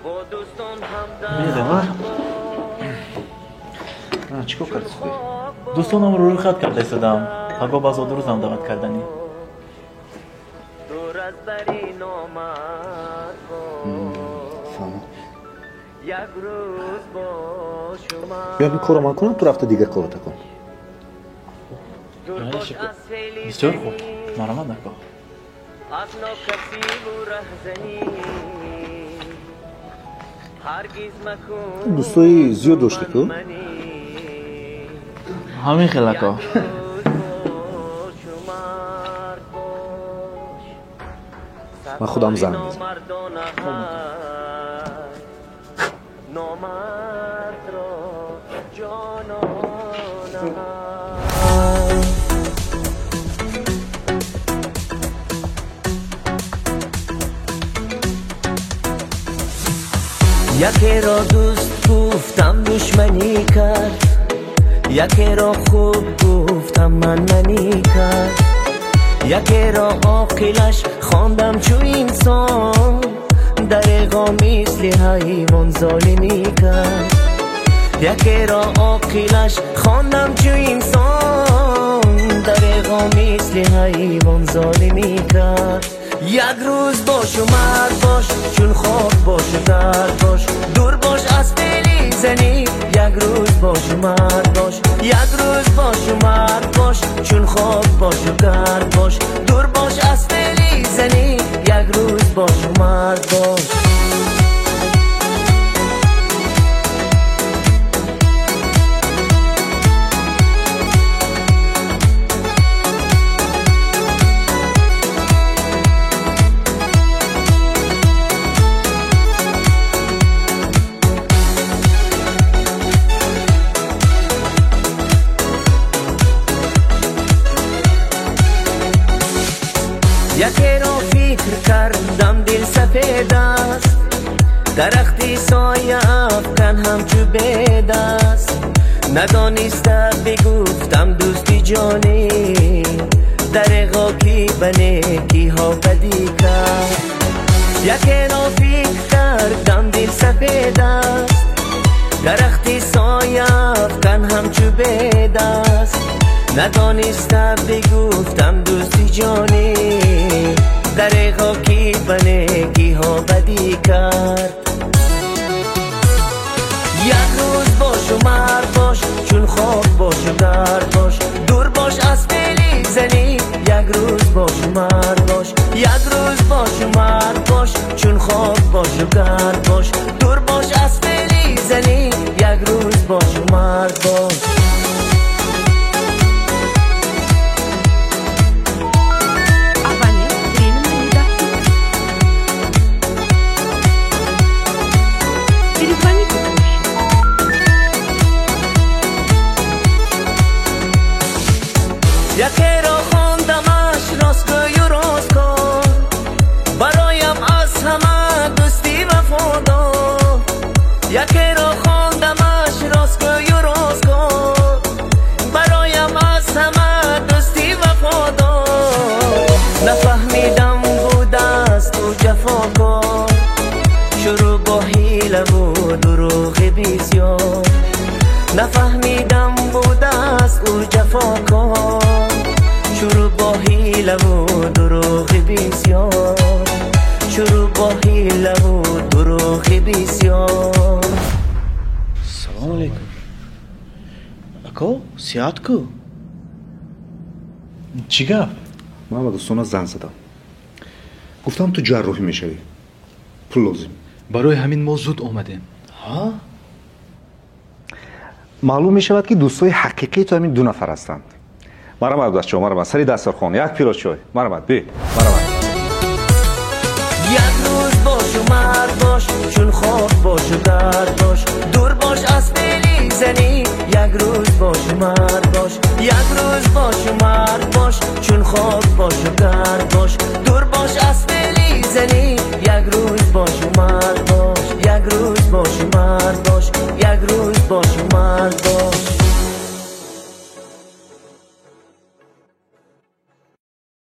چیکار کردی؟ دوستانم رو روی خط کرده ایستادم. هرگاه باز دو روزم دعوت کردنی. بیا این کارو من کنم، تو رفته دیگه کارو کن. بسیار خوب، مرحمت نکن. دوستای زیاد داشته که؟ همین خلقا. من خودم زنگ میزنم. یکی را دوست گفتم دشمنی کرد، یکی را خوب گفتم منی کرد، یکی را عاقلش خواندم چو انسان، دریغا مثل حیوان ظالمی کرد. یکی را عاقلش خواندم چو انسان، دریغا مثل حیوان ظالمی کرد. یک روز باش و مرد باش، چون خواب باش و درد باش، دور باش از فعلی زنی. یک روز باش و مرد باش، یک روز باش و مرد باش، چون خواب باش و درد باش، دور باش از فعلی زنی. یک روز باش و مرد باش. یکی را فکر کردم دل سفید است، درختی سایه افکن همچو بید است. ندانسته بگفتم دوستی جانی، دریغا کی بنه کی ها بدی کرد. یکی را فکر کردم دل سفید است، درختی سایه افکن همچو بید است. ندانسته بگفتم دوستی جانی، دریغا کی بنه کی ها بدی کرد. یک روز باش و مرد باش، چون خواب باش و درد باش، دور باش از فعلی زنی. یک روز باش و مرد باش، یک روز باش و مرد باش، چون خواب باش و درد باش، دور باش از فعلی زنی. یک روز باش و مرد باش. یکی را خواندمش راستگوی و راستکار، برایم از همه دوستی وفادار. یکی را خواندمش راستگوی و راستکار، برایم از همه دوستی وفادار. نفهمیدم بود است او جفاکار، شروع با حیله و دروغ بسیار. نفهمیدم بود است او جفاکار، شروع با حیله و دروغ بسیار، شروع با حیله و دروغ بسیار. سلام علیکم. اکو سیاد کو چی گفت؟ من با دوستانا زنگ زدم، گفتم تو جراحی میشوی، پول لازم. برای همین ما زود اومدیم. ها؟ معلوم میشود که دوستای حقیقی تو همین دو نفر هستند. مرحمت بچه‌ها، مرحمت. سری دسترخوان، یک پیاله چای. مرحمت. بی مرحمت. یک روز باش و مرد باش، چون خواب باش و درد باش، دور باش از فعلی زنی. یک روز باش و مرد باش، یک روز باش و مرد باش، چون خواب باش و درد